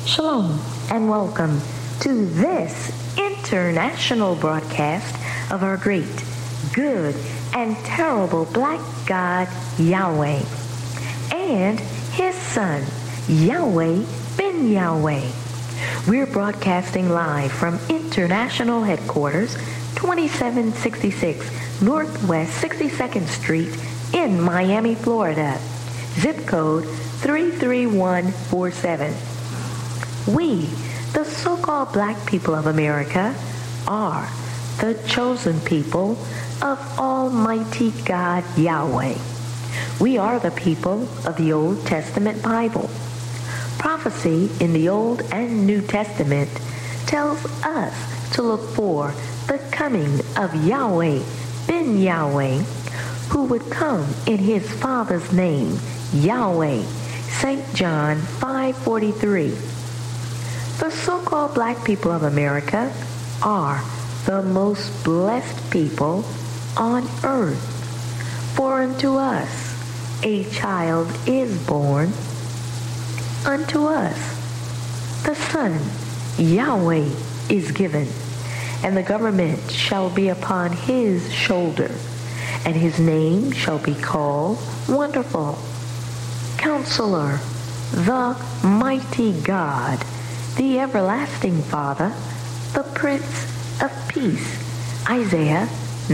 Shalom and welcome to this international broadcast of our great, good, and terrible black God Yahweh and his son Yahweh Ben Yahweh. We're broadcasting live from international headquarters, 2766 Northwest 62nd Street in Miami, Florida. Zip code 33147. We, the so-called black people of America, are the chosen people of Almighty God Yahweh. We are the people of the Old Testament Bible. Prophecy in the Old and New Testament tells us to look for the coming of Yahweh Ben Yahweh, who would come in his Father's name, Yahweh. St. John 5:43. The so-called black people of America are the most blessed people on earth. For unto us a child is born, unto us the Son, Yahweh, is given, and the government shall be upon his shoulder, and his name shall be called Wonderful, Counselor, the Mighty God, the Everlasting Father, the Prince of Peace. Isaiah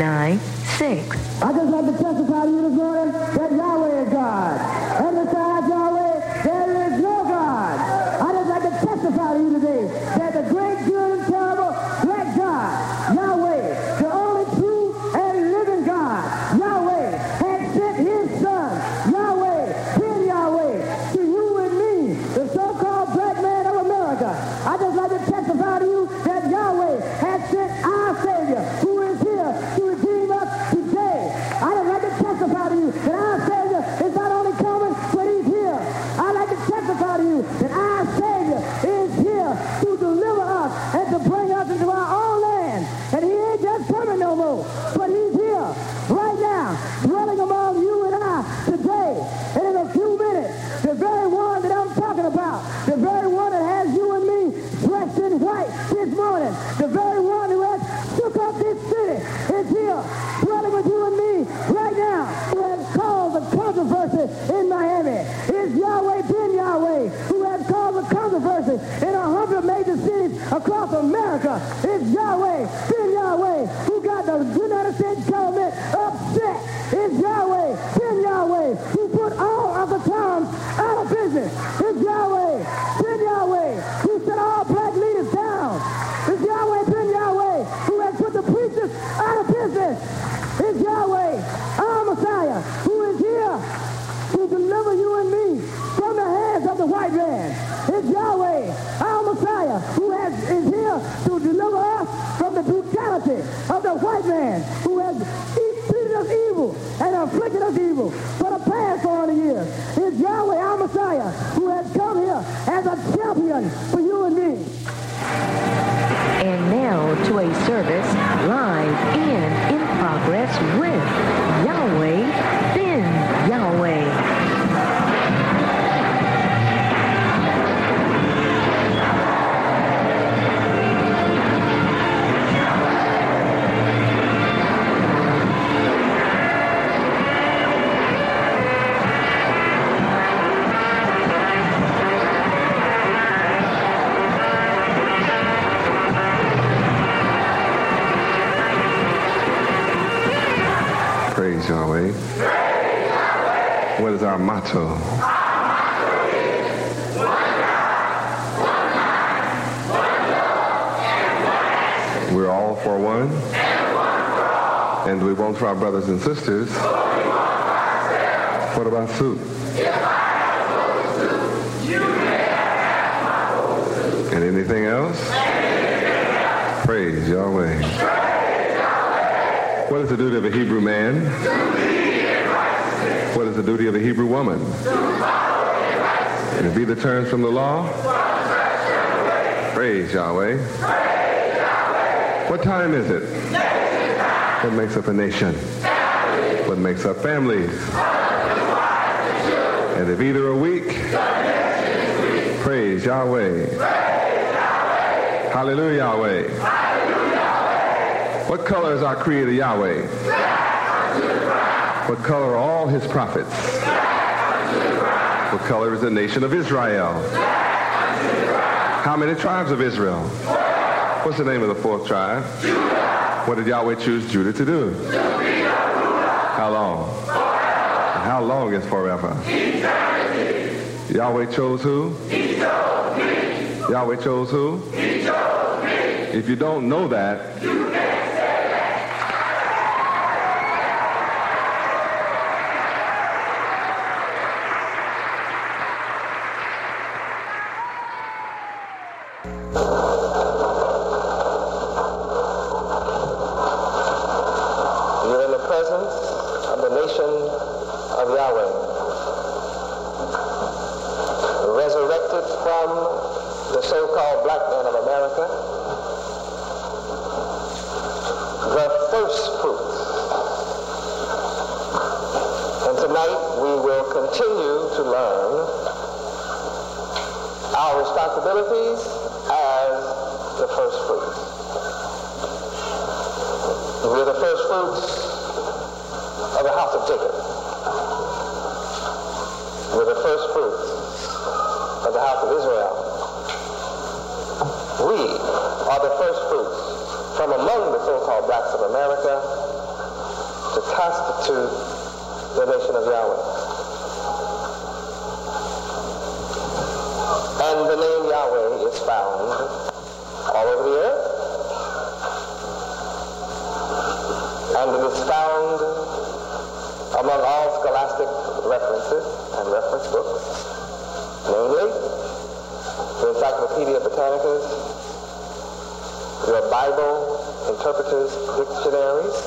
9:6. I just like to testify to you this morning that Yahweh is God. And besides Yahweh, there is no God. I just like to testify to you today that the great, good, and terrible black God, Yahweh, the only true and living God, Yahweh, has sent his son, Yahweh, Ben Yahweh, to you and me, the so-called black man of America. I just like to testify to you that Yahweh has sent our Savior, who is here to redeem us today. I just like to testify to you that our Savior is not only coming, but he's here. I like to testify to you that our Savior is here to deliver us and to bring us into our own land. And he ain't just coming no more, but he's here right now, dwelling among you and I today. And in a few minutes, the very one that I'm talking about, the very one that has you and me dressed in white this morning, the very one who has shook up this city is here, dwelling with you and me right now, who has caused the controversy in Miami. It's Yahweh Ben Yahweh, who has caused the controversy in 100 major cities across America. It's Yahweh Ben Yahweh, who got the United States government upset. It's Yahweh Ben Yahweh, who put all of the towns out of business. It's Yahweh Ben Yahweh, who set all black leaders down. It's Yahweh Ben Yahweh, who has put the preachers out of business. It's Yahweh, our Messiah, who is here to deliver you and me from the hands of the white man. It's Yahweh, our Messiah, who is here to deliver us from the brutality of the white man, who has treated us evil and afflicted us evil for the past 400 years. It's Yahweh, our Messiah, who has come here as a champion for you and me. And now to a service live and in progress with Yahweh Ben Yahweh. Praise Yahweh. What is our motto? We're all for one. And we want for our brothers and sisters. What about soup? And anything else? Praise Yahweh. What is the duty of a Hebrew man? What is the duty of a Hebrew woman? And if either turns from the law, praise Yahweh. What time is it? What makes up a nation? What makes up families? And if either are weak, Praise Yahweh. Hallelujah, Yahweh. What color is our Creator Yahweh? What color are all his prophets? What color is the nation of Israel? How many tribes of Israel? What's the name of the fourth tribe? What did Yahweh choose Judah to do? How long? And how long is forever? Yahweh chose who? He chose me. Yahweh chose who? He chose me. If you don't know that, you can't say that. You're in the presence of the nation of Yahweh, resurrected from the so-called black man of America, the first fruits. And tonight we will continue to learn our responsibilities as the first fruits. We're the first fruits of the house of Jacob. We're the first fruits of the house of Israel. We are the first fruits from among the so-called blacks of America to constitute the nation of Yahweh. And the name Yahweh is found all over the earth. And it is found among all scholastic references and reference books, namely the Encyclopedia Britannicas, your Bible interpreters' dictionaries.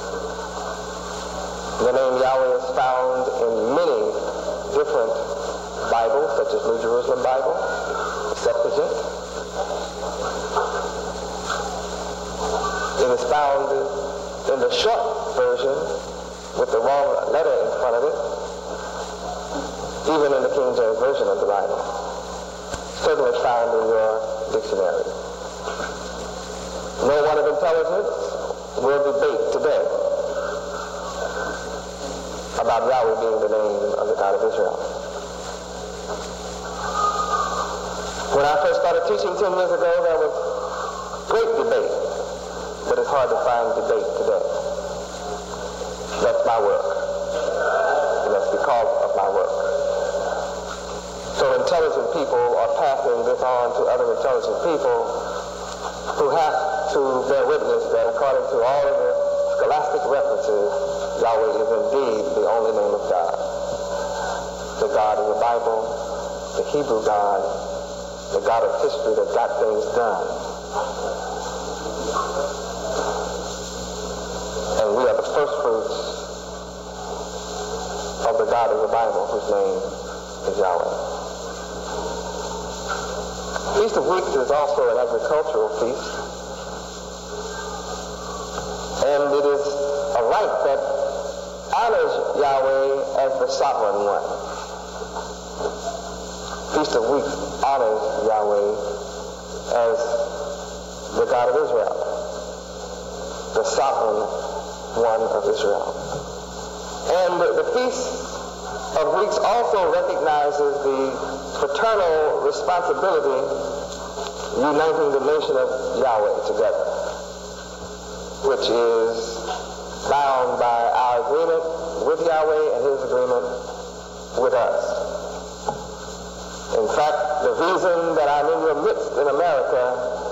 The name Yahweh is found in many different Bibles, such as New Jerusalem Bible, Septuagint. It is found in the short version with the wrong letter in front of it, even in the King James Version of the Bible. Certainly found in your dictionary. No one of intelligence will debate today about Yahweh being the name of the God of Israel. When I first started teaching 10 years ago, there was great debate, but it's hard to find debate today. That's my work, and that's because of my work. So intelligent people are passing this on to other intelligent people who have to bear witness that according to all of the scholastic references, Yahweh is indeed the only name of God. The God of the Bible, the Hebrew God, the God of history that got things done. And we are the first fruits of the God of the Bible, whose name is Yahweh. Feast of Weeks is also an agricultural feast. And it is a rite that honors Yahweh as the sovereign one. Feast of Weeks honors Yahweh as the God of Israel, the sovereign one of Israel. And the Feast of Weeks also recognizes the fraternal responsibility uniting the nation of Yahweh together, which is bound by our agreement with Yahweh and his agreement with us. In fact, the reason that I'm in your midst in America,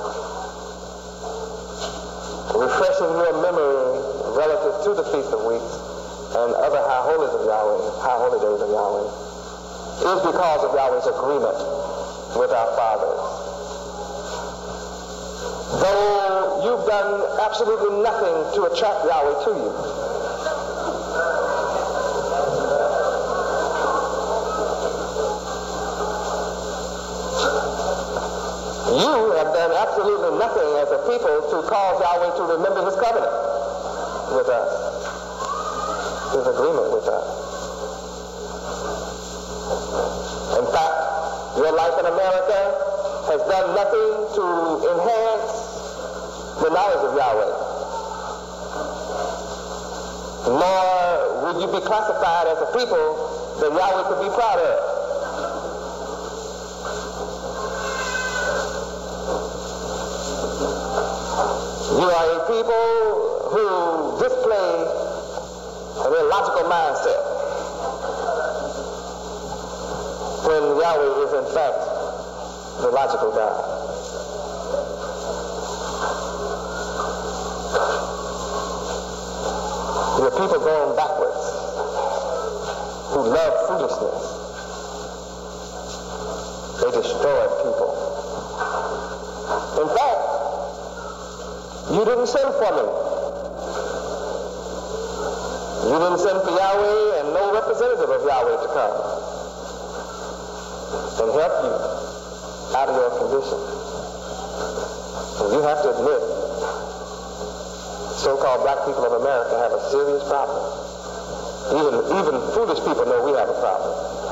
refreshing your memory relative to the Feast of Weeks and other high holies of Yahweh, high holy days of Yahweh, is because of Yahweh's agreement with our fathers. Though you've done absolutely nothing to attract Yahweh to you, you have done absolutely nothing as a people to cause Yahweh to remember his covenant with us, his agreement with us. In fact, you Your life in America has done nothing to enhance the knowledge of Yahweh. Nor would you be classified as a people that Yahweh could be proud of. You are a people who display an illogical mindset when Yahweh is in fact the logical God. You're people going backwards who love foolishness. They destroy people. In fact, you didn't send for me. You didn't send for Yahweh and no representative of Yahweh to come and help you out of your condition. And you have to admit, so-called black people of America have a serious problem. Even foolish people know we have a problem.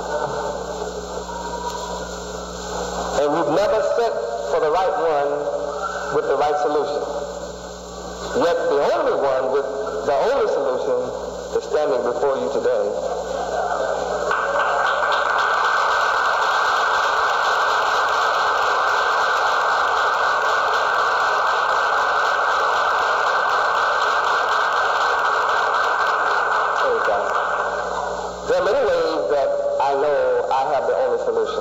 And we've never sent for the right one with the right solution. Yet the only one with the only solution is standing before you today. There are many ways that I know I have the only solution.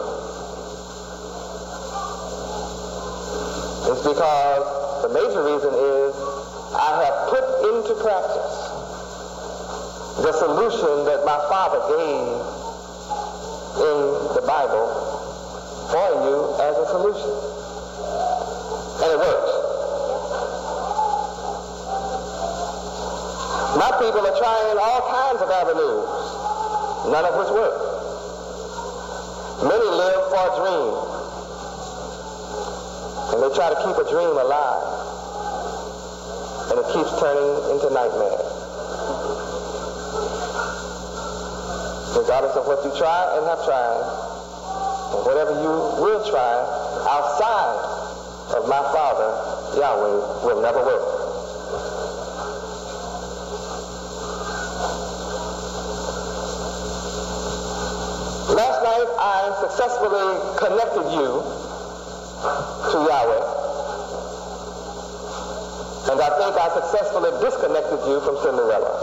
It's because the major reason is I have put into practice the solution that my Father gave in the Bible for you as a solution. And it works. My people are trying all kinds of avenues, none of which work. Many live for a dream, and they try to keep a dream alive, and it keeps turning into nightmares. Regardless of what you try and have tried, and whatever you will try outside of my Father, Yahweh, will never work. Last night I successfully connected you to Yahweh, and I think I successfully disconnected you from Cinderella.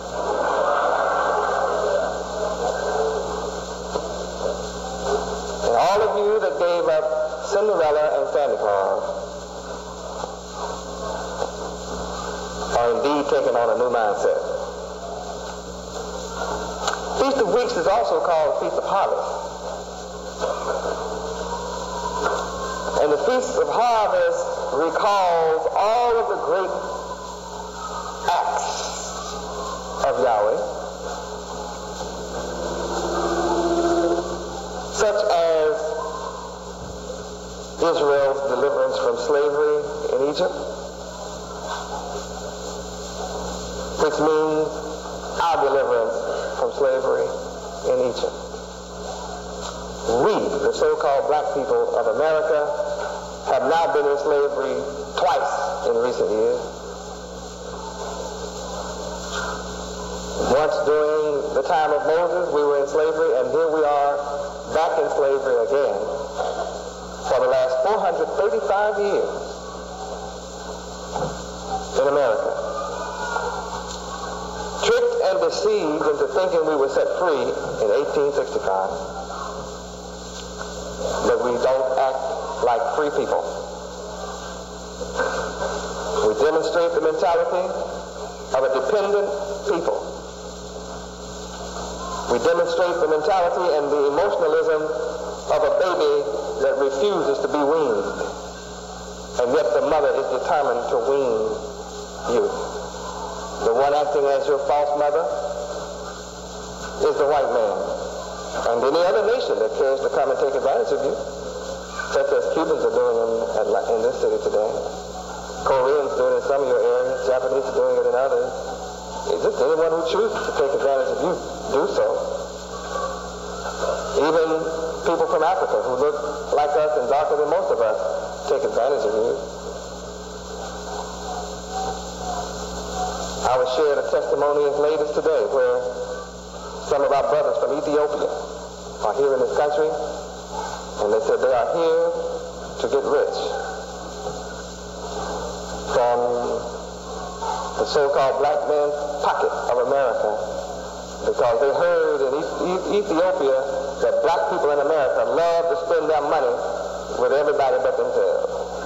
And all of you that gave up Cinderella and Santa Claus are indeed taking on a new mindset. Feast of Weeks is also called Feast of Harvest. And the Feast of Harvest recalls all of the great acts of Yahweh, such as Israel's deliverance from slavery in Egypt, which means our deliverance from slavery in Egypt. We, the so-called black people of America, have now been in slavery twice in recent years. Once during the time of Moses, we were in slavery, and here we are back in slavery again for the last 435 years in America. Tricked and deceived into thinking we were set free in 1865. But we don't act like free people. We demonstrate the mentality of a dependent people. We demonstrate the mentality and the emotionalism of a baby that refuses to be weaned. And yet the mother is determined to wean you. The one acting as your false mother is the white man. And any other nation that cares to come and take advantage of you, such as Cubans are doing in this city today. Koreans do it in some of your areas. Japanese are doing it in others. It's just anyone who chooses to take advantage of you, do so. Even people from Africa who look like us and darker than most of us take advantage of you. I was shared a testimony as late as today where some of our brothers from Ethiopia are here in this country, and they said they are here to get rich from the so-called black man's pocket of America, because they heard in Ethiopia that black people in America love to spend their money with everybody but themselves.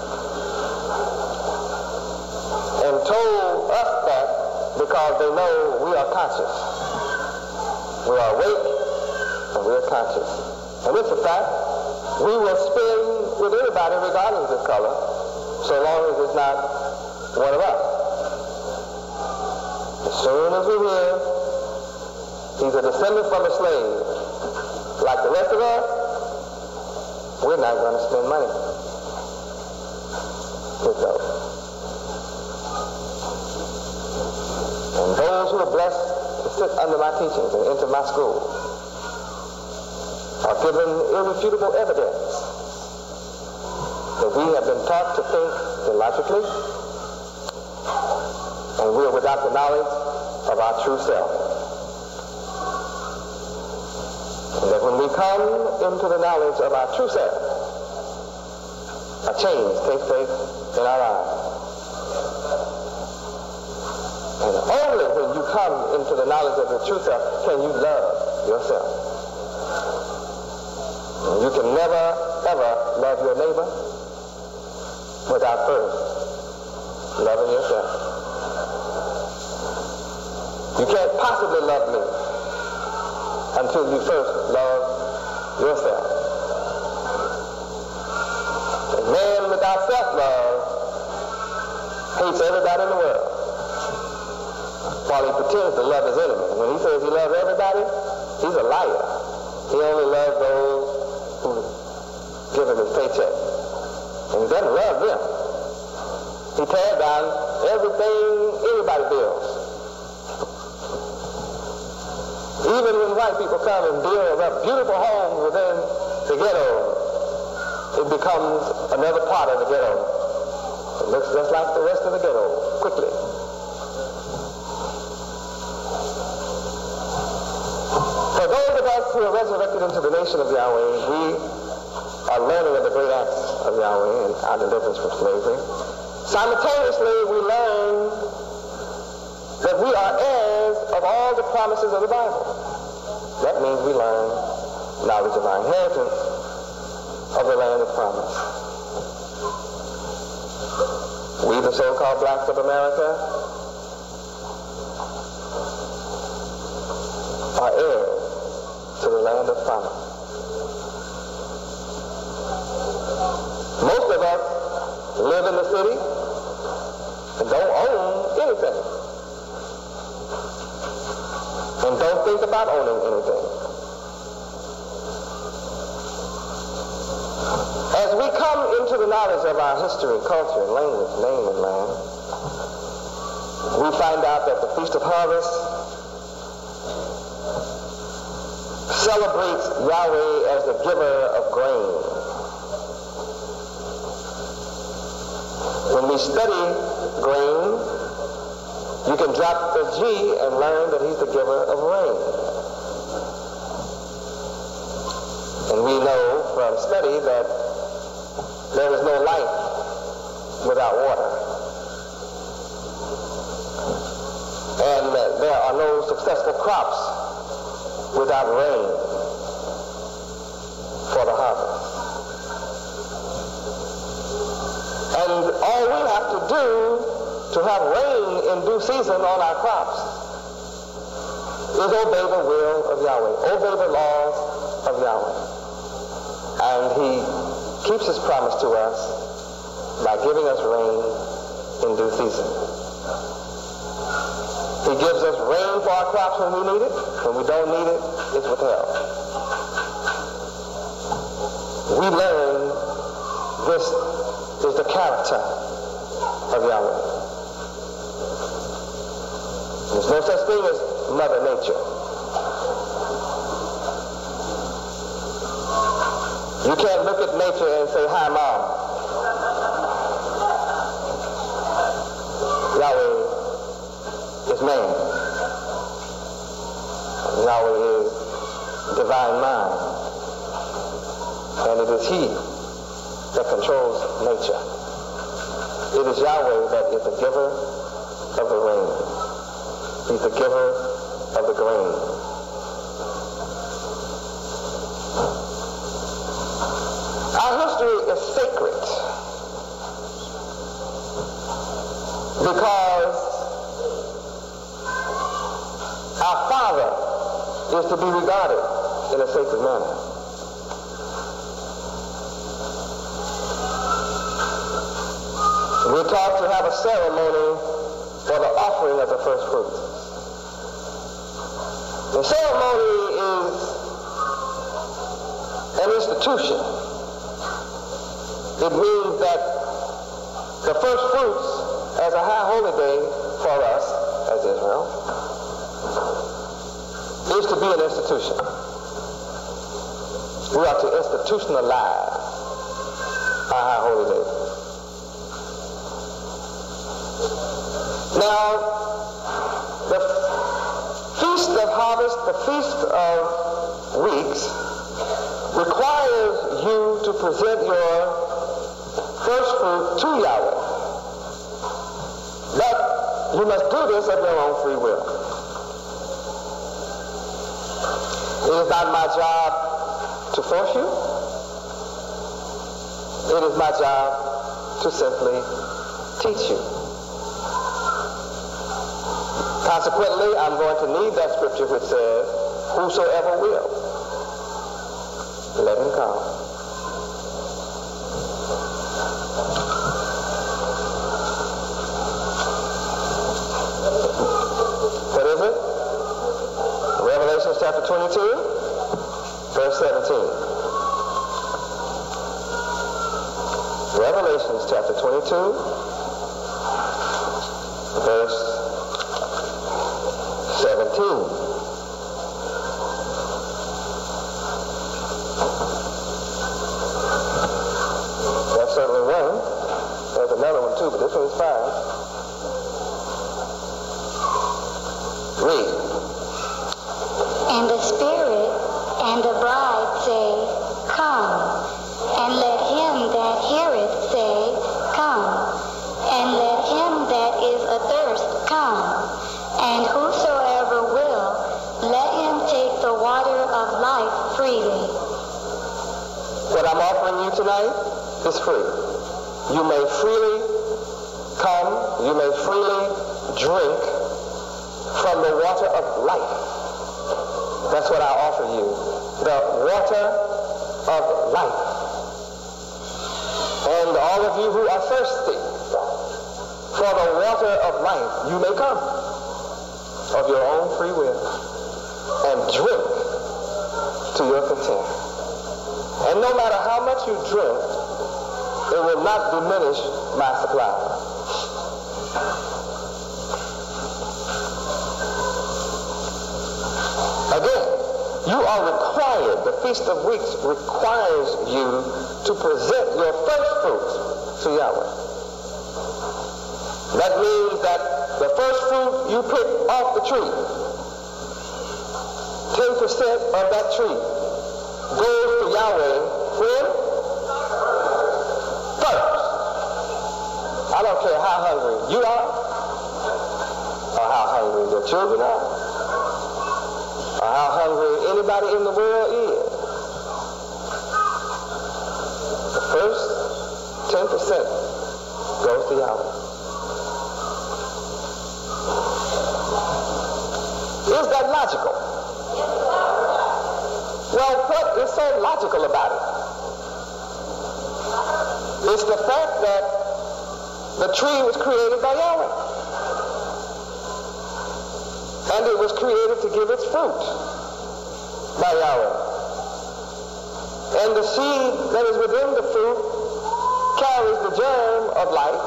And told us that because they know we are conscious. We are awake and we are conscious. And it's a fact. We will spend with anybody regardless of color, so long as it's not one of us. As soon as we hear he's a descendant from a slave, like the rest of us, we're not going to spend money with those. And those who are blessed to sit under my teachings and enter my school are given irrefutable evidence that we have been taught to think illogically, and we are without the knowledge of our true self. And that when we come into the knowledge of our true self, a change takes place in our lives. And only when you come into the knowledge of the true self can you love yourself. And you can never, ever love your neighbor without first loving yourself. You can't possibly love me until you first love yourself. A man without self-love hates everybody in the world, while he pretends to love his enemy. When he says he loves everybody, he's a liar. He only loves those who give him his paycheck. And he doesn't love them. He tears down everything anybody builds. Even when white people come and build up beautiful homes within the ghetto, it becomes another part of the ghetto. It looks just like the rest of the ghetto, quickly. For those of us who are resurrected into the nation of Yahweh, we are learning of the great acts of Yahweh and our deliverance from slavery. Simultaneously, we learn that we are heirs of all the promises of the Bible. That means we learn knowledge of our inheritance of the land of promise. We, the so-called blacks of America, are heirs to the land of promise. Most of us live in the city and don't own anything, and don't think about owning anything. As we come into the knowledge of our history, culture, language, name, and land, we find out that the Feast of Harvest celebrates Yahweh as the giver of grain. When we study grain, you can drop the G and learn that he's the giver of rain. And we know from study that there is no life without water. And there are no successful crops without rain for the harvest. And all we have to do to have rain in due season on our crops is obey the will of Yahweh, obey the laws of Yahweh. And he keeps his promise to us by giving us rain in due season. He gives us rain for our crops when we need it. When we don't need it, it's withheld. We learn this is the character of Yahweh. There's no such thing as Mother Nature. You can't look at nature and say, hi, Mom. Yahweh is man. Yahweh is divine mind. And it is he that controls nature. It is Yahweh that is the giver of the rain. He's the giver of the grain. Our history is sacred because our Father is to be regarded in a sacred manner. We're taught to have a ceremony for the offering of the first fruits. The ceremony is an institution. It means that the first fruits as a high holy day for us as Israel is to be an institution. We are to institutionalize our high holy day. Now, the Feast of Harvest, the Feast of Weeks, requires you to present your first fruit to Yahweh. But you must do this of your own free will. It is not my job to force you. It is my job to simply teach you. Consequently, I'm going to need that scripture which says, whosoever will, let him come. What is it? Revelation chapter 22, verse 17. Revelation chapter 22, verse 17. That's certainly one. There's another one too, but this one is fine. Read. And the Spirit and the bride say, come. And let him that heareth say, come. And let him that is athirst come. And whosoever will, let him take the water of life freely. What I'm offering you tonight is free. You may freely come, you may freely drink from the water of life. That's what I offer you. The water of life. And all of you who are thirsty for the water of life, you may come of your own free will and drink to your content. And no matter how much you drink, it will not diminish my supply. Again, you are required, the Feast of Weeks requires you to present your first fruits to Yahweh. That means that the first fruit you pick off the tree, 10% of that tree goes to Yahweh when? First. I don't care how hungry you are, or how hungry your children are, or how hungry anybody in the world is. The first 10% goes to Yahweh. Is that logical? Well, what is so logical about it? It's the fact that the tree was created by Yahweh. And it was created to give its fruit by Yahweh. And the seed that is within the fruit carries the germ of life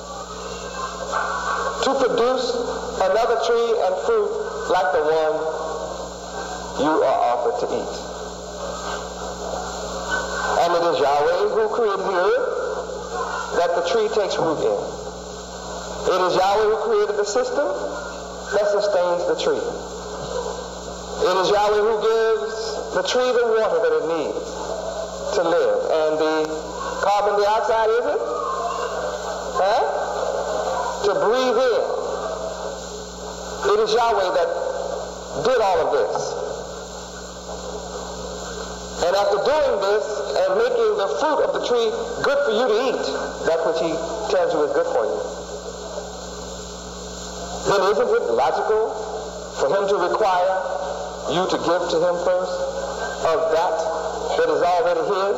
to produce another tree and fruit like the one you are offered to eat. And it is Yahweh who created the earth that the tree takes root in. It is Yahweh who created the system that sustains the tree. It is Yahweh who gives the tree the water that it needs to live. And the carbon dioxide, is it? To breathe in. It is Yahweh that did all of this. And after doing this and making the fruit of the tree good for you to eat, that which he tells you is good for you, then isn't it logical for him to require you to give to him first of that is already his?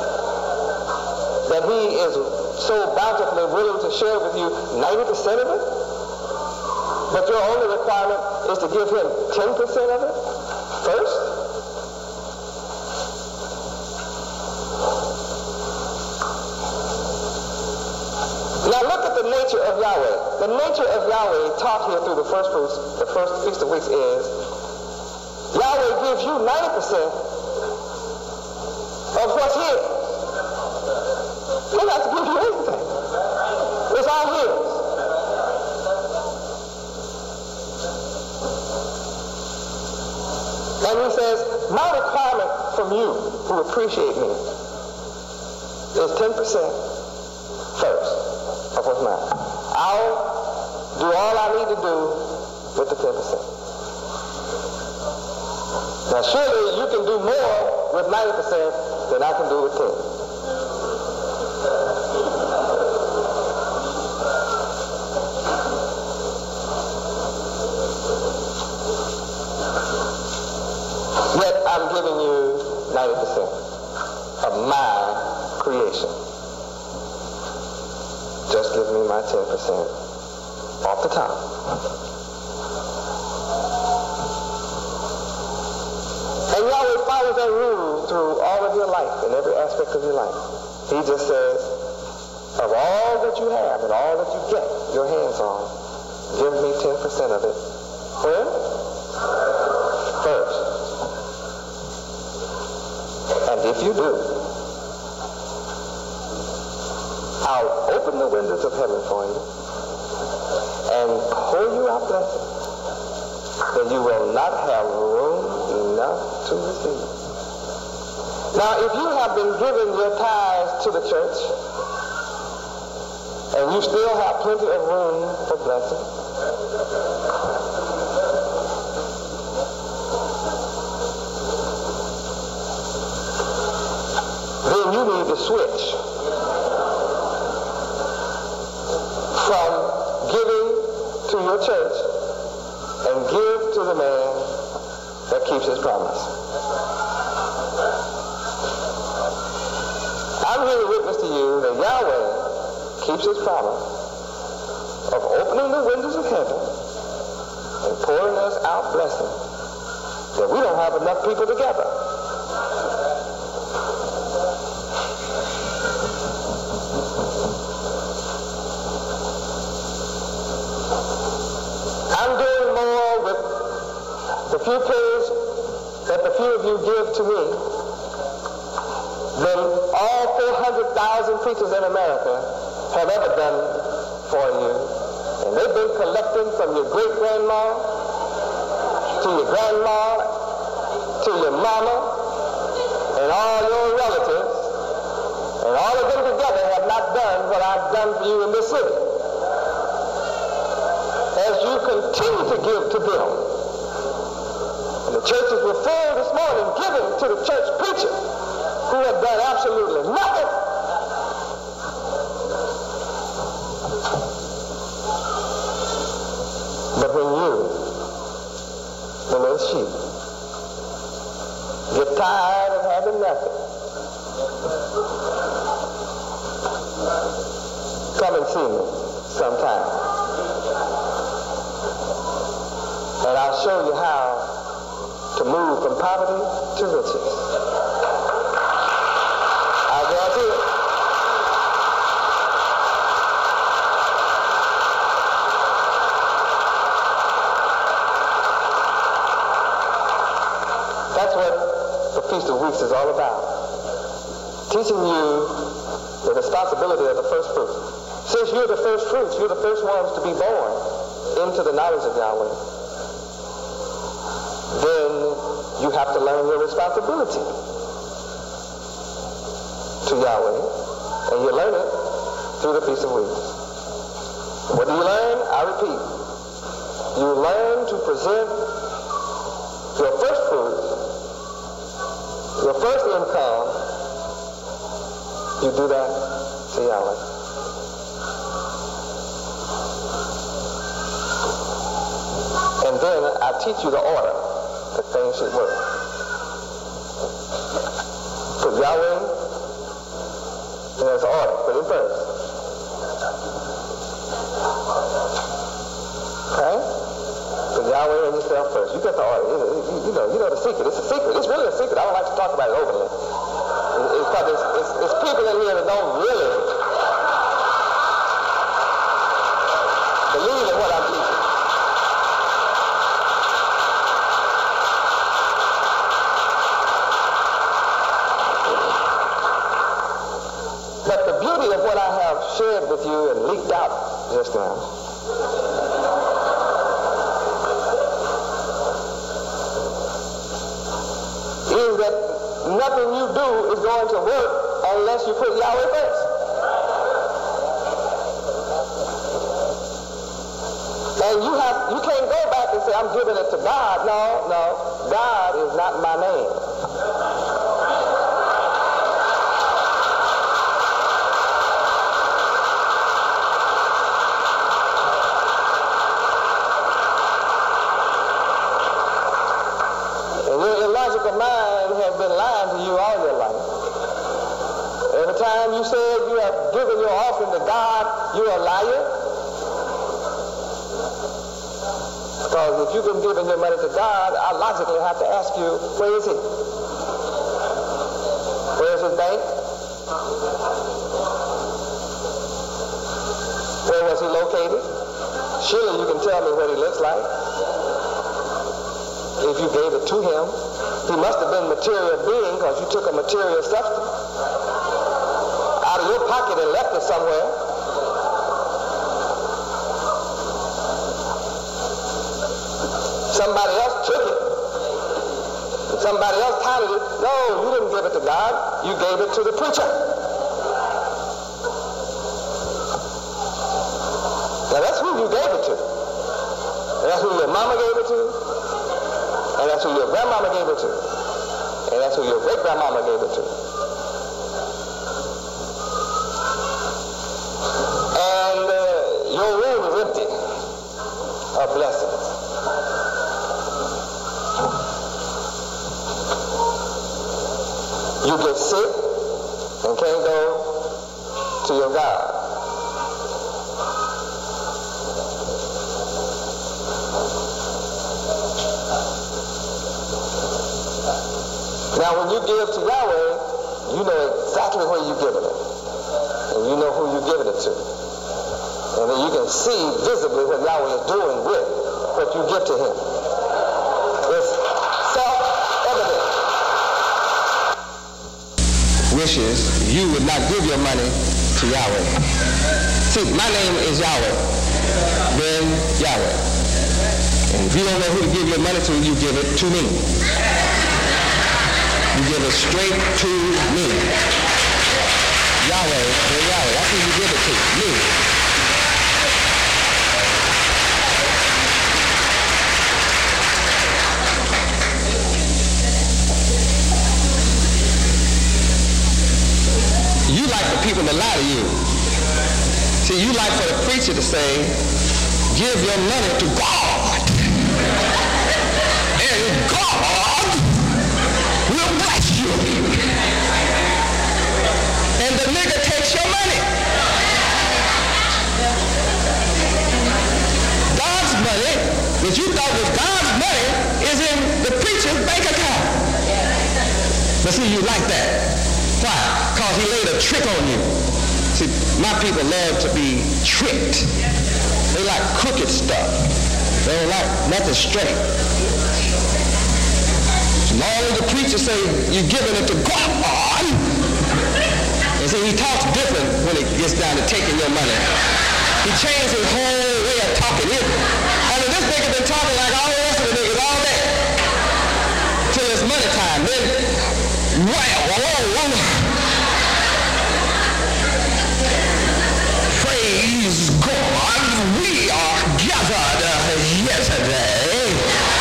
That he is so bountifully willing to share with you 90% of it? But your only requirement is to give him 10% of it first? Now look at the nature of Yahweh. The nature of Yahweh taught here through the first fruits, the first Feast of Weeks is, Yahweh gives you 90% of what's his. He doesn't have to give you anything. It's all his. And he says, my requirement from you who appreciate me is 10% first of what's mine. I'll do all I need to do with the 10%. Now surely you can do more with 90% than I can do with 10. Yet I'm giving you 90% of my creation. Just give me my 10% off the top. And Yahweh follows that rule through all of your life, in every aspect of your life. He just says, of all that you have and all that you get your hands on, give me 10% of it. When? First. And if you do, I'll open the windows of heaven for you and pour you out blessings that you will not have room enough to receive. Now, if you have been giving your tithes to the church and you still have plenty of room for blessing, then you need to switch from giving to your church and give to the man that keeps his promise. I'm here to witness to you that Yahweh keeps his promise of opening the windows of heaven and pouring us out blessing that we don't have enough people together. I'm doing more with the few pennies that the few of you give to me than all 400,000 preachers in America have ever done for you. And they've been collecting from your great-grandma to your grandma to your mama and all your relatives, and all of them together have not done what I've done for you in this city. As you continue to give to them. And the churches were full this morning giving to the church preachers who have done absolutely nothing. But when you, the little sheep, get tired of having nothing, come and see me sometime. And I'll show you how to move from poverty to riches. I guarantee it. That's what the Feast of Weeks is all about. teaching you the responsibility of the first fruits. Since you're the first fruits, you're the first ones to be born into the knowledge of Yahweh, then you have to learn your responsibility to Yahweh, and you learn it through the Feast of Weeks. What do you learn? I repeat. You learn to present your first fruits, your first income. You do that to Yahweh. And then I teach you the order that things should work. Put Yahweh in its order. Put it first. Okay? Put Yahweh and yourself first. You get the order. You know the secret. It's a secret. It's really a secret. I don't like to talk about it openly. It's people in here that don't really believe in what I'm teaching. But the beauty of what I have shared with you and leaked out just now is that nothing you do is going to work unless you put Yahweh first. And you can't go back and say, I'm giving it to God. No. God is not my name. Mind has been lying to you all your life. Every time you said you have given your offering to God, you're a liar. Because if you've been giving your money to God, I logically have to ask you, where is he? Where is his bank? Where was he located? Surely you can tell me what he looks like. If you gave it to him, he must have been material being because you took a material substance out of your pocket and left it somewhere. Somebody else took it. Somebody else titled it. No, you didn't give it to God. You gave it to the preacher. Now that's who you gave it to. And that's who your mama gave it to. And that's who your grandmama gave it to. And that's who your great-grandmama gave it to. And your room is empty of blessings. You get sick and can't go to your God. Now, when you give to Yahweh, you know exactly where you're giving it. And you know who you're giving it to. And then you can see visibly what Yahweh is doing with what you give to him. It's self-evident. Wishes you would not give your money to Yahweh. See, my name is Yahweh. Ben Yahweh. And if you don't know who to give your money to, you give it to me. You give it straight to me. Yahweh, Yahweh. That's who you give it to, me. You like the people to lie to you. See, you like for the preacher to say, give your money to God. And God will bless you. And the nigga takes your money. God's money, that you thought was God's money, is in the preacher's bank account. But see, you like that. Why? Because he laid a trick on you. See, my people love to be tricked. They like crooked stuff. They don't like nothing straight. As long as the preacher say you're giving it to God, And see, he talks different when it gets down to taking your money. He changed his whole way of talking. I mean, this nigga been talking like all the rest of the niggas all day. Till it's money time. Then, praise God, we are gathered here today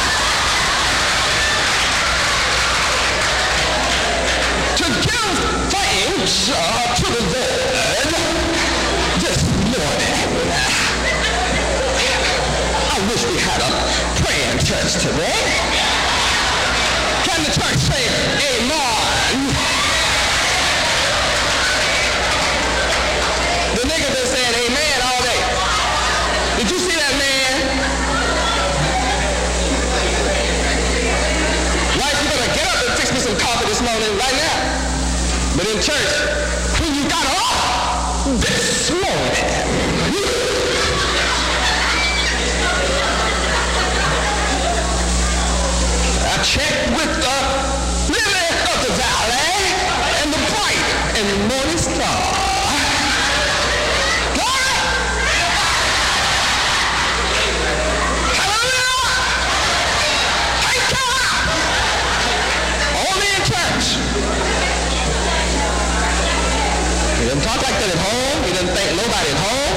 to give thanks to the Lord this morning. I wish we had a praying church today. Can the church say amen? The nigga been saying amen all day. Did you see that man? Wife, you better get up and fix me some coffee this morning right now. But in church, when you got up this morning, I checked with the lily of the valley and the bright and morning star. Glory! Hallelujah! Thank God! Only in church. He doesn't talk like that at home. He doesn't thank nobody at home.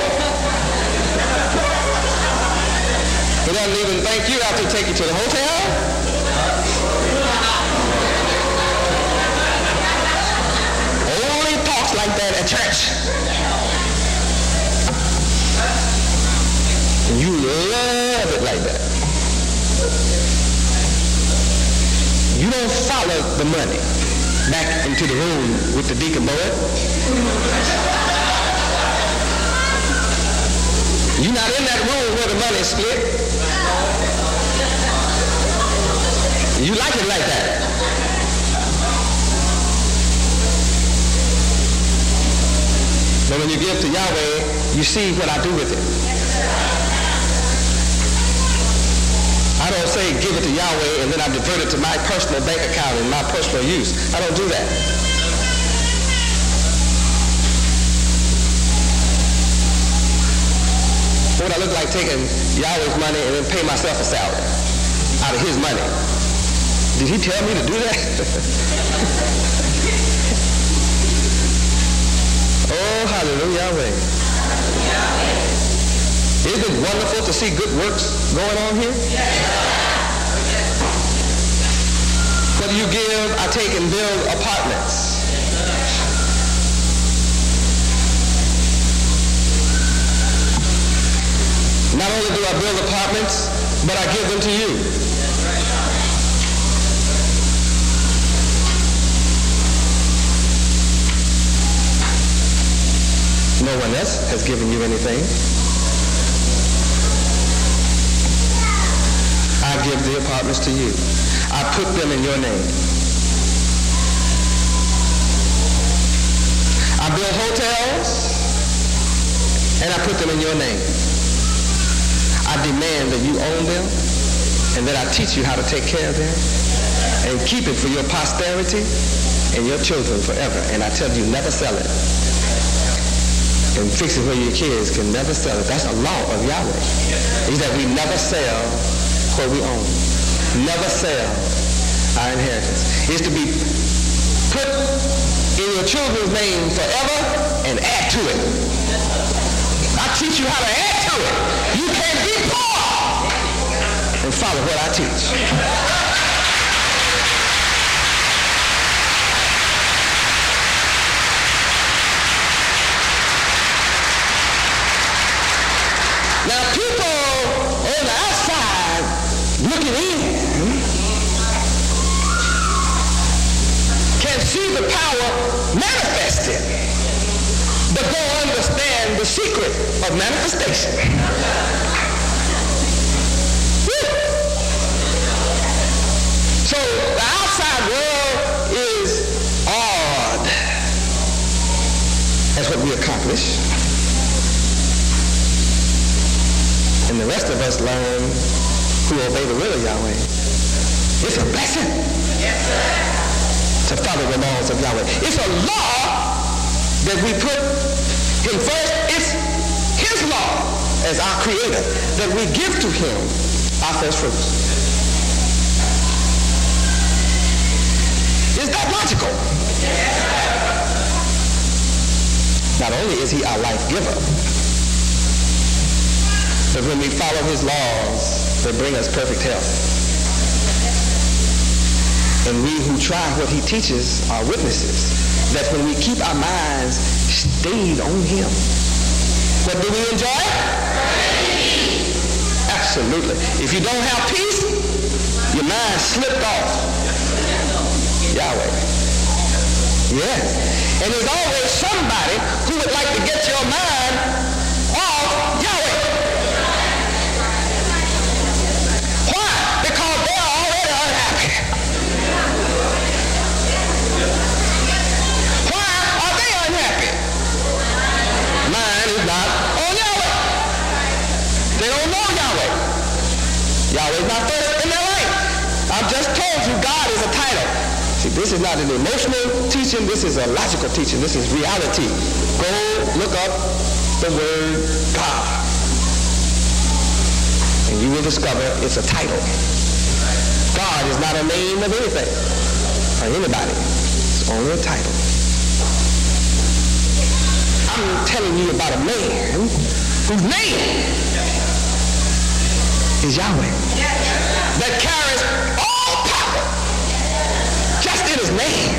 He doesn't even thank you after he take you to the hotel. Only talks like that at church. And you love it like that. You don't follow the money back into the room with the deacon boy. You're not in that room where the money is split. You like it like that. But when you give to Yahweh, you see what I do with it. I don't say give it to Yahweh and then I divert it to my personal bank account and my personal use. I don't do that. What would I look like taking Yahweh's money and then pay myself a salary out of his money? Did he tell me to do that? Oh, hallelujah, Yahweh. Isn't it wonderful to see good works going on here? What do you give? I take and build apartments. Not only do I build apartments, but I give them to you. No one else has given you anything. I give the apartments to you. I put them in your name. I build hotels and I put them in your name. I demand that you own them and that I teach you how to take care of them and keep it for your posterity and your children forever. And I tell you, never sell it. And fix it for your kids can never sell it. That's a law of Yahweh. Is that we never sell what we own. Never sell our inheritance. It's to be put in your children's name forever and add to it. I teach you how to add to it. You can't be poor and follow what I teach. Now people on the outside looking in can see the power manifested, but don't understand the secret of manifestation. So the outside world is awed at what we accomplish. And the rest of us learn who obey the will of Yahweh. It's a blessing to follow the laws of Yahweh. It's a law that we put him first. It's his law as our creator that we give to him our first fruits. Is that logical? Not only is he our life giver, but when we follow his laws, they bring us perfect health. And we who try what he teaches are witnesses that when we keep our minds stayed on him, what do we enjoy? Absolutely. If you don't have peace, your mind slipped off Yahweh. Yes. And there's always somebody who would like to get your mind off Yahweh. Why? Because they're already unhappy. Why are they unhappy? Mine is not on Yahweh. They don't know Yahweh. Yahweh is not first in their life. I've just told you God is a title. See, this is not an emotional teaching. This is a logical teaching. This is reality. Go look up the word God. And you will discover it's a title. God is not a name of anything or anybody. It's only a title. I'm telling you about a man whose name is Yahweh. That carries all power just in his name.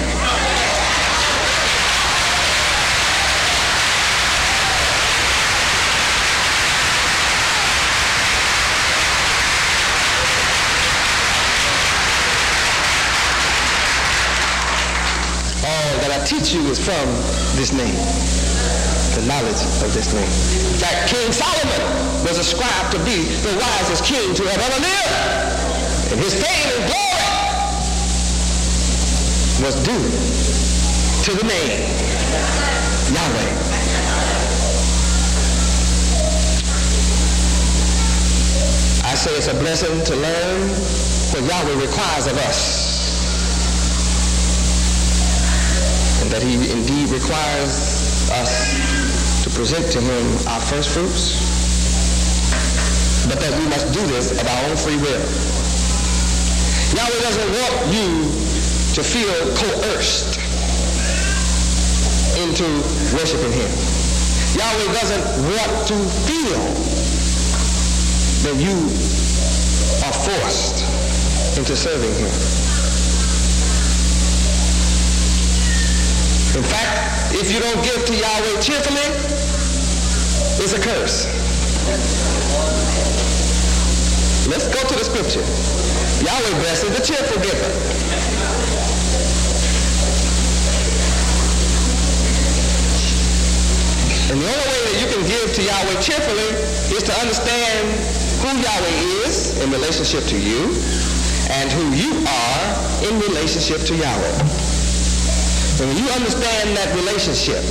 All that I teach you is from this name, the knowledge of this name. In fact, King Solomon was ascribed to be the wisest king to have ever lived. And his fame and glory was due to the name Yahweh. I say it's a blessing to learn what Yahweh requires of us, and that he indeed requires us to present to him our first fruits, but that we must do this of our own free will. Yahweh doesn't want you to feel coerced into worshiping him. Yahweh doesn't want to feel that you are forced into serving him. In fact, if you don't give to Yahweh cheerfully, it's a curse. Let's go to the scripture. Yahweh blesses the cheerful giver. And the only way that you can give to Yahweh cheerfully is to understand who Yahweh is in relationship to you and who you are in relationship to Yahweh. And when you understand that relationship,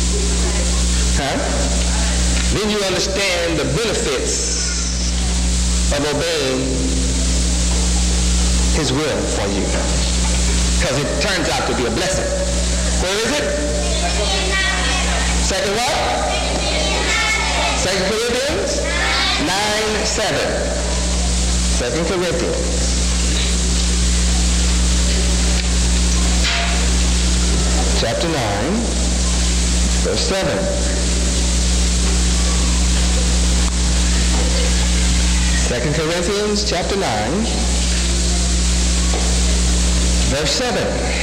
then you understand the benefits of obeying his will for you. Because it turns out to be a blessing. Where is it? Second what? 2 Corinthians 9:7. 2 Corinthians. Chapter 9, verse 7. 2 Corinthians chapter 9, verse 7.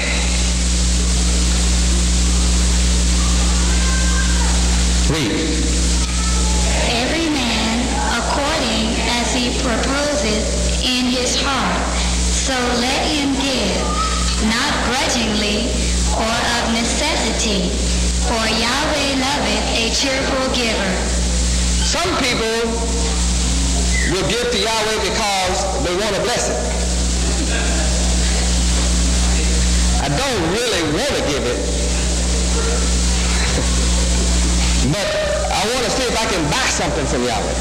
Read. Every man according as he purposeth in his heart, so let him give, not grudgingly or of necessity, for Yahweh loveth a cheerful giver. Some people will give to Yahweh because they want a blessing. I don't really want to give it, but I want to see if I can buy something from Yahweh.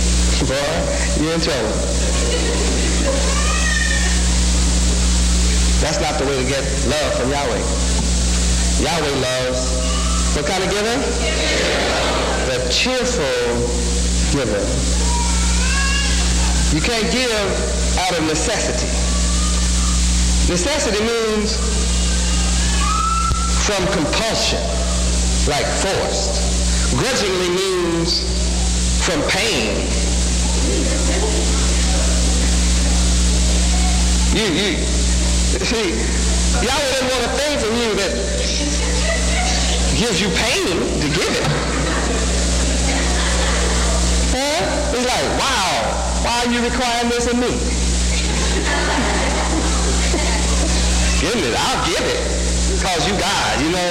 Boy, you're in trouble. That's not the way to get love from Yahweh. Yahweh loves what kind of giver? The cheerful giver. You can't give out of necessity. Necessity means from compulsion, like forced. Grudgingly means from pain. See, Yahweh doesn't want a thing from you that gives you pain to give it. Huh? It's like, wow, why are you requiring this of me? Give it, I'll give it, because you God, you know.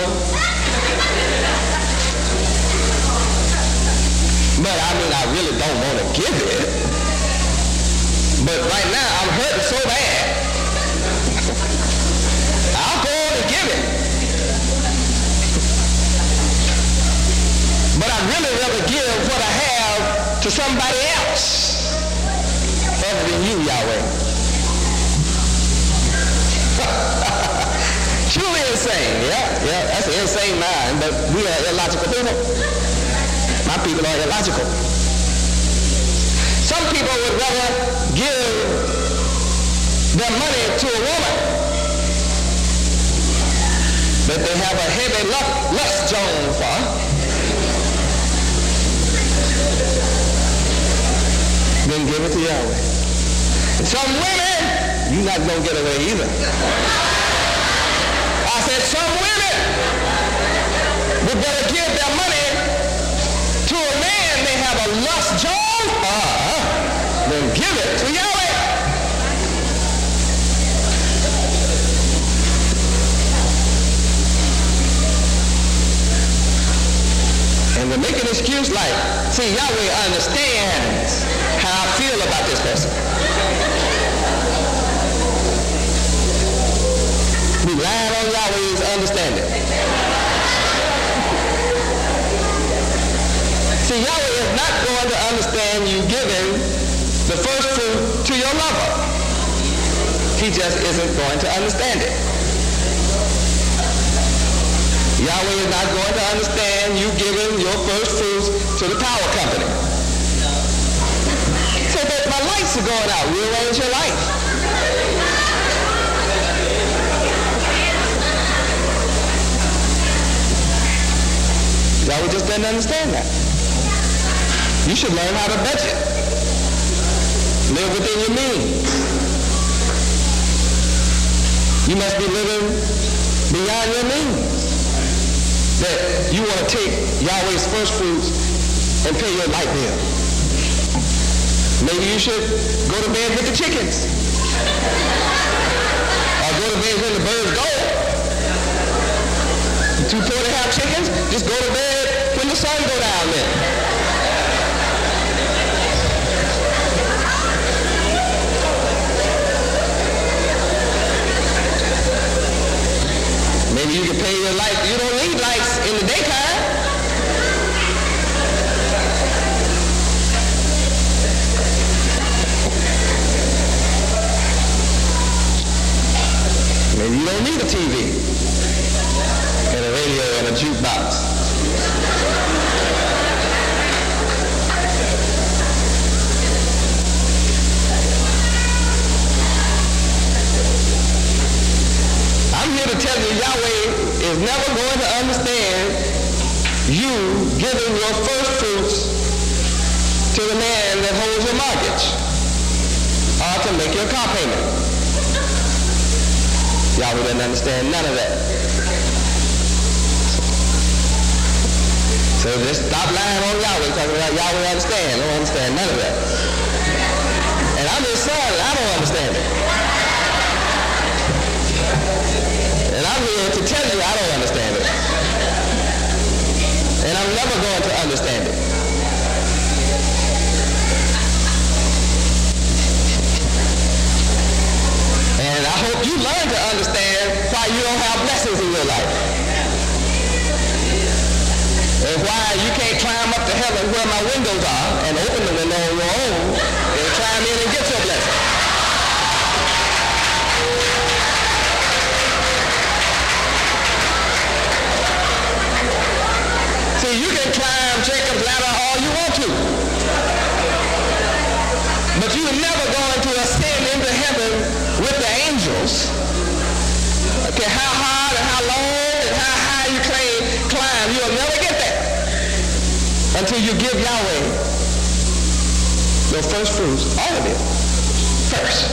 But I mean, I really don't want to give it. But right now, I'm hurting so bad. I'll go on and give it. But I'd really rather give what I have to somebody else other than you, Yahweh. Truly insane. Yeah, that's an insane mind, but we are illogical people. My people are illogical. Some people would rather give their money to a woman that they have a heavy lust zone for, then give it to Yahweh. And some women, you're not going to get away either. I said some women would better give their money to a man they have a lust zone for, then give it to Yahweh. And we make an excuse like, see, Yahweh understands how I feel about this person. We relying on Yahweh's understanding. See, Yahweh is not going to understand you giving the first fruit to your lover. He just isn't going to understand it. Yahweh is not going to understand you giving your first fruits to the power company. Say, but my lights are going out. Rearrange your light. Yahweh just doesn't understand that. You should learn how to budget. Live within your means. You must be living beyond your means. That you want to take Yahweh's first fruits and pay your light bill. Maybe you should go to bed with the chickens. Or go to bed when the birds go. You're too poor to have chickens? Just go to bed when the sun go down there. Maybe you can pay your light. You don't need lights in the daytime. Maybe you don't need a TV and a radio and a jukebox. I'm here to tell you, Yahweh is never going to understand you giving your first fruits to the man that holds your mortgage or to make your car payment. Yahweh doesn't understand none of that. So just stop lying on Yahweh, talking about Yahweh understand. I don't understand none of that. And I'm his son, I don't understand it. And I'm here to tell you I don't understand it. And I'm never going to understand it. And I hope you learn to understand why you don't have blessings in your life. And why you can't climb up to heaven where my windows are and open the window on your own and climb in and get your blessing. ladder all you want to. But you are never going to ascend into heaven with the angels. Okay, how hard and how long and how high you climb, you'll never get there until you give Yahweh your first fruits, all of it, first.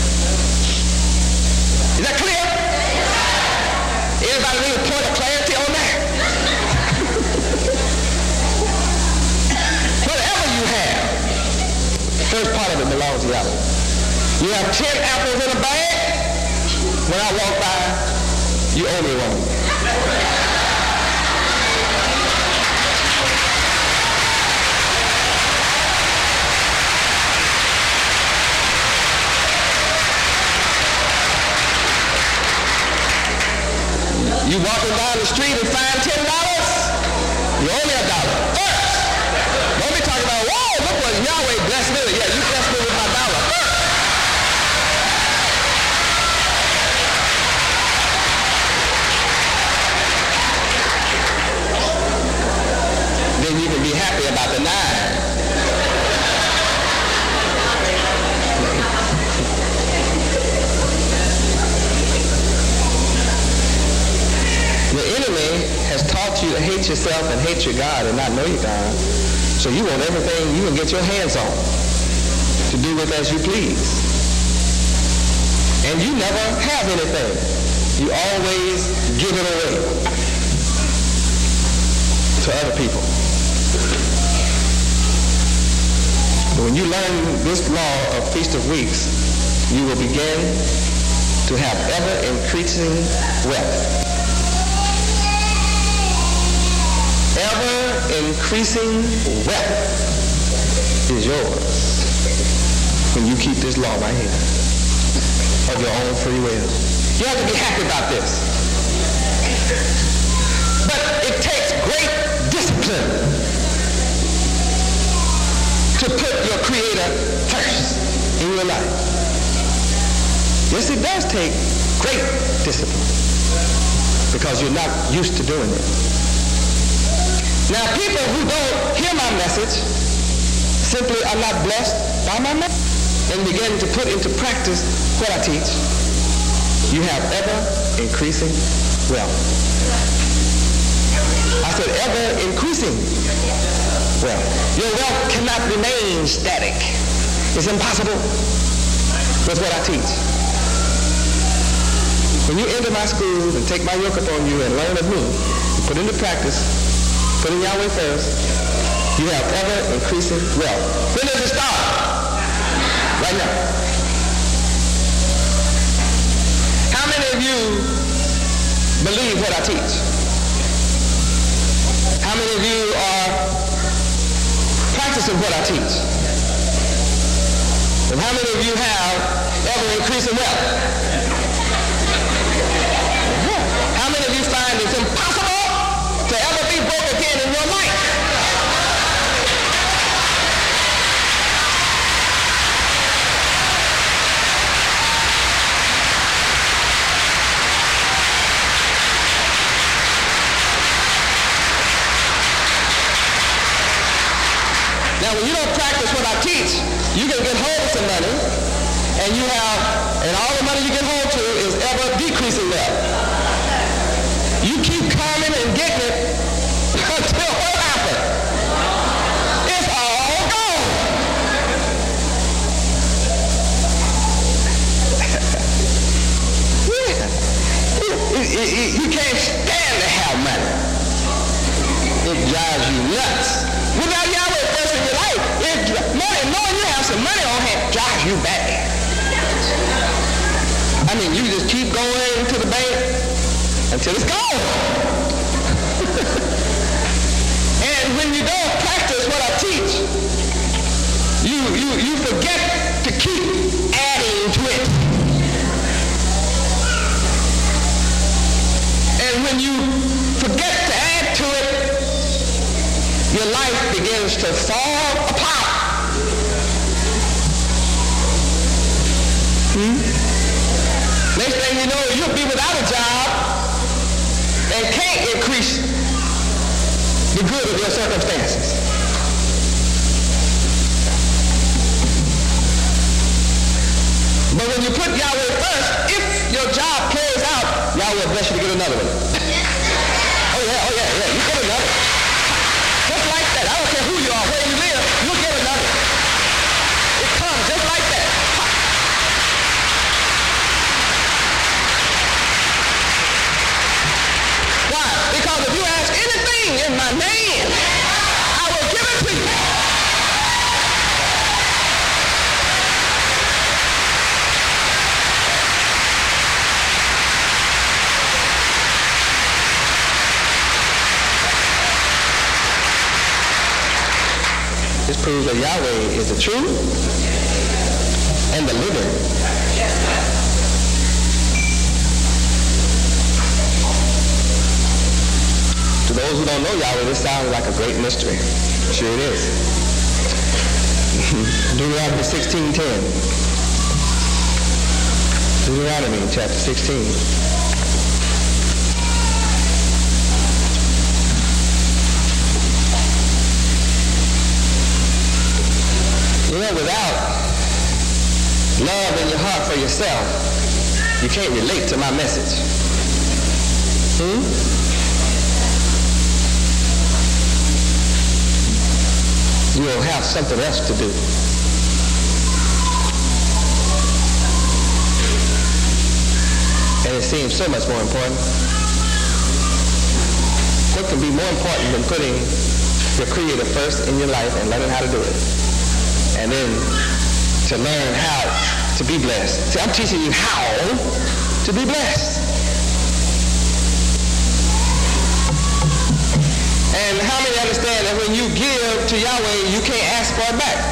Is that clear? Everybody need a point of clarity on that? Whatever you have, first part of it belongs to Yahweh. You have 10 apples in a bag. When I walk by, you owe me one. You walking down the street and find $10, you owe me $1. First. Don't be talking about, whoa, look what Yahweh blessed me. Yeah, you blessed me with my $1. First. Then you can be happy about the 9. The enemy has taught you to hate yourself and hate your God and not know your God. So you want everything you can get your hands on to do with as you please. And you never have anything. You always give it away to other people. But when you learn this law of Feast of Weeks, you will begin to have ever-increasing wealth. Ever-increasing wealth is yours when you keep this law right here of your own free will. You have to be happy about this. But it takes great discipline to put your Creator first in your life. Yes, it does take great discipline because you're not used to doing it. Now, people who don't hear my message simply are not blessed by my message and begin to put into practice what I teach. You have ever-increasing wealth. I said ever-increasing wealth. Your wealth cannot remain static. It's impossible. That's what I teach. When you enter my schools and take my yoke upon you and learn of me, put into practice, put in Yahweh first, you have ever-increasing wealth. When does it start? Right now. How many of you believe what I teach? How many of you are practicing what I teach? And how many of you have ever-increasing wealth? How many of you find it's impossible to ever be broke again in your life? Now, when you don't practice what I teach, you can get hold of some money, and all the money you get hold to is ever decreasing wealth. You keep coming and getting it until what happens? It's all gone. You can't stand to have money. It drives you nuts. Without Yahweh first in your life, knowing you have some money on hand drives you bad. I mean, you just keep going to the bank until it's gone. And when you don't practice what I teach, you forget to keep adding to it. And when you forget to add to it, your life begins to fall apart. Next thing you know, you'll be without a job and can't increase the good of your circumstances. you put Yahweh first, if your job clears out, Yahweh will bless you to get another one. Oh yeah, you get another one. Just like that. I don't care who you are, where you live, you'll get another one. It comes just like that. Why? Because if you ask anything in my name, I will give it to you. This proves that Yahweh is the true and the living. To those who don't know Yahweh, this sounds like a great mystery. Sure it is. Deuteronomy 16:10. Deuteronomy chapter 16. You know, without love in your heart for yourself, you can't relate to my message. You will have something else to do. And it seems so much more important. What can be more important than putting your Creator first in your life and learning how to do it? And then to learn how to be blessed. See, I'm teaching you how to be blessed. And how many understand that when you give to Yahweh, you can't ask for it back?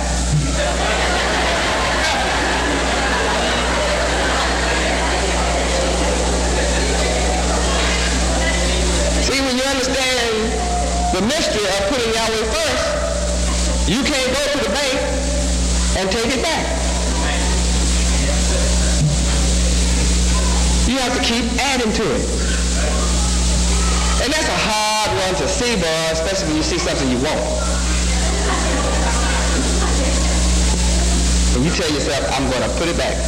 See, when you understand the mystery of putting Yahweh first, you can't go to the bank and take it back. You have to keep adding to it. And that's a hard one to see, boy, especially when you see something you want. And you tell yourself, I'm going to put it back.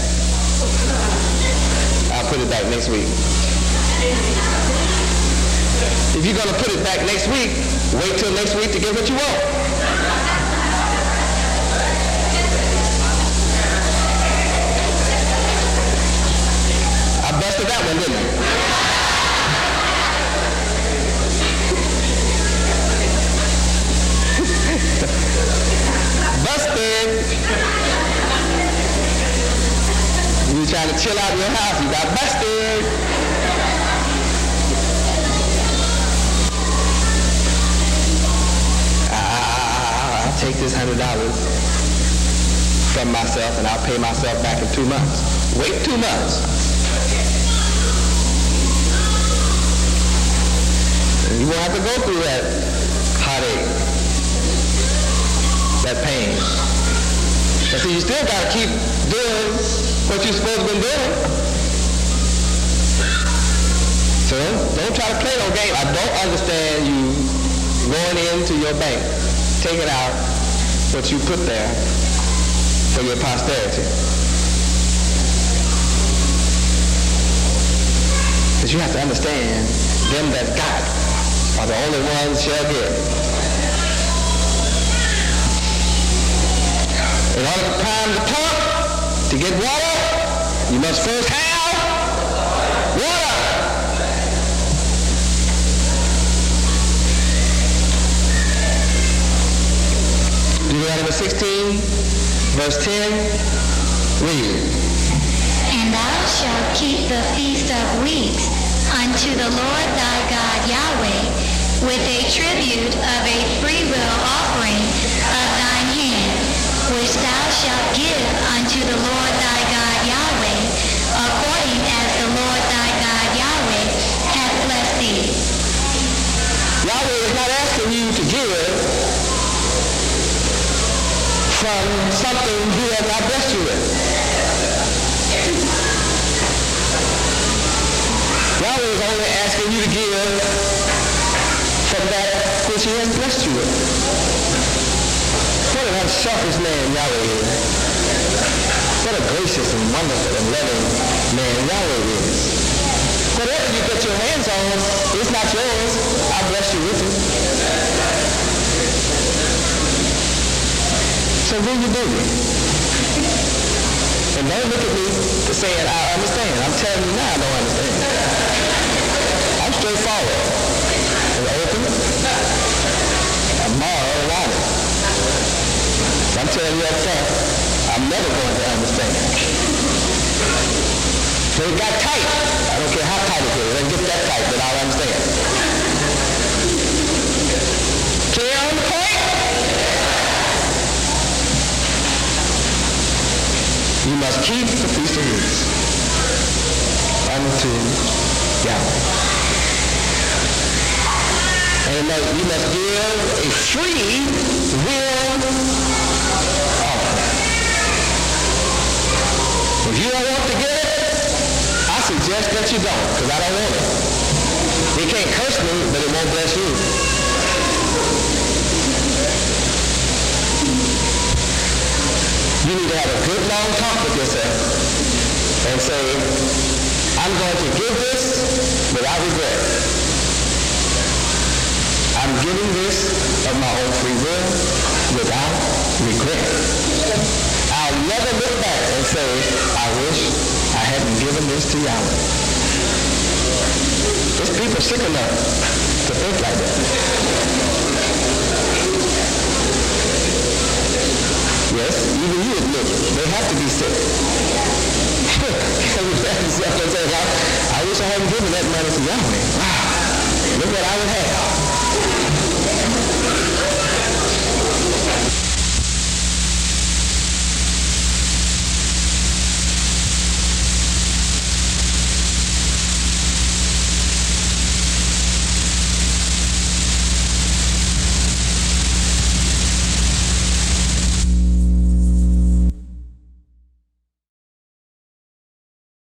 I'll put it back next week. If you're going to put it back next week, wait till next week to get what you want. Busted that one, didn't I? Busted. You were trying to chill out in your house, you got busted. I'll take this $100 from myself and I'll pay myself back in 2 months. Wait 2 months. You won't have to go through that heartache, that pain. But see, you still got to keep doing what you're supposed to be doing. So don't try to play no game. I don't understand you going into your bank, taking out what you put there for your posterity. But you have to understand, them that got are the only ones shall get. In order to prime the pump to get water, you must first have water. Deuteronomy 16, verse 10, read. And thou shalt keep the feast of weeks unto the Lord thy God Yahweh, with a tribute of a freewill offering of thine hand, which thou shalt give unto the Lord thy God Yahweh, according as the Lord thy God Yahweh hath blessed thee. Yahweh is not asking you to give from something he has not blessed you with. Yahweh is only asking you to give from that which he has blessed you with. What a selfish man Yahweh is. What a gracious and wonderful and loving man Yahweh is. Whatever you put your hands on, it's not yours. I bless you with it. So do you do it? And don't look at me saying, I understand. I'm telling you now I don't understand. I'm straightforward and open. I'm moral and honest. I'm telling you up front, I'm never going to understand. So it got tight. I don't care how tight it is. It doesn't get that tight, but I'll understand. Clear on the point? You must keep the Feast of Weeks unto Yahweh. And you must give a free will offering. If you don't want to get it, I suggest that you don't, because I don't want it. You can't curse me, but it won't bless you. You need to have a good long talk with yourself and say, I'm going to give this without regret. I'm giving this of my own free will without regret. I'll never look back and say, I wish I hadn't given this to Yahweh. There's people sick enough to think like that. Yes, even you admit they have to be sick. I wish I hadn't given that money to Yahweh. Wow, look what I would have.